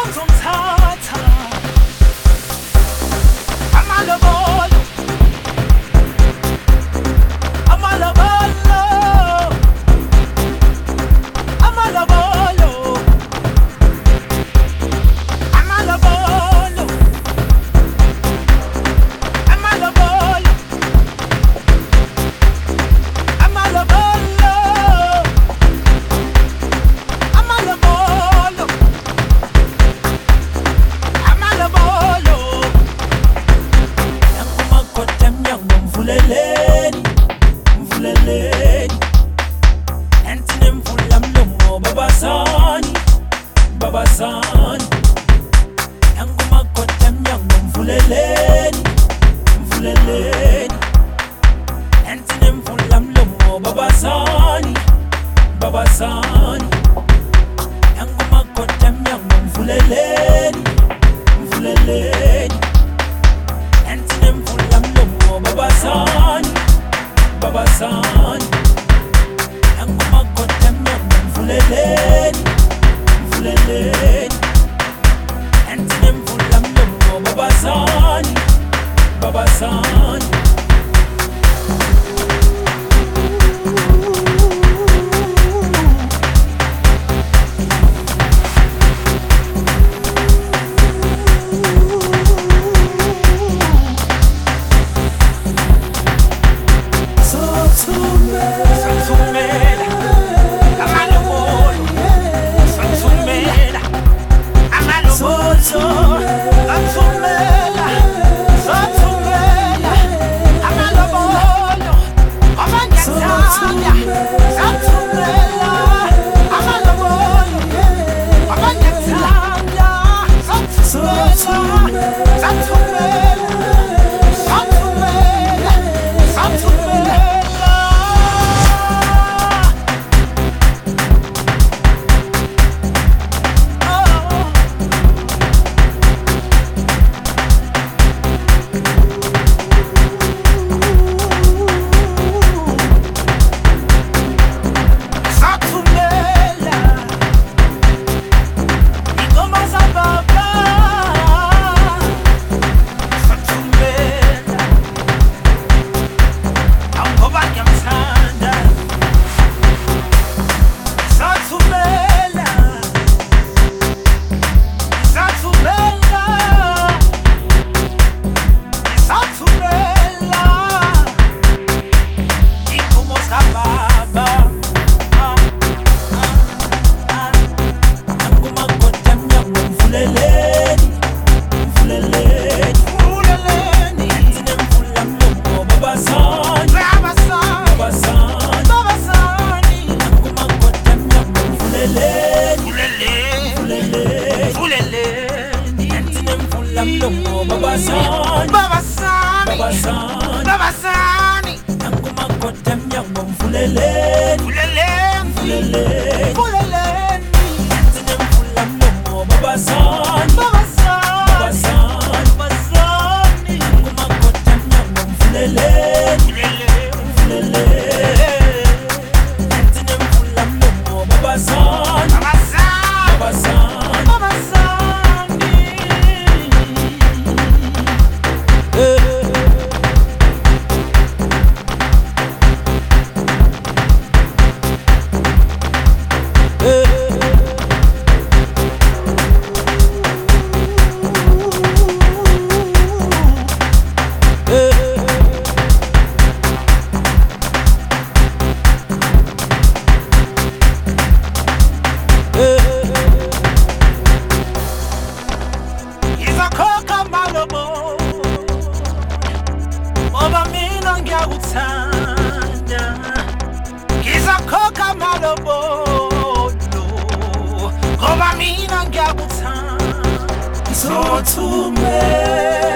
uzongithatha amalobolo amalobolo amalobolo amalobolo amalobolo amalobolo amalobolo amalobolo yangumakhoda emnyango mvuleleni mvuleleni entine mvula mlomo babazani babazani yangumakhoda emnyango mvuleleni mvuleleni entine mvula mlomo babazani babazani yangumakhoda emnyango mvuleleni mvuleleni entine mvula mlomo babazani babazani yangumakhoda emnyango mvuleleni mvuleleni entine mvula mlomo babazani babazani babazani yangumakhoda emnyango mvuleleni mvuleleni entine mvula mlomo babazani babazani yangumakhoda emnyango mvuleleni mvuleleni entine mvula mlomo babazani babazani Ngizakhokha malobolo ngoba mina ngiyakuthanda ngizothumela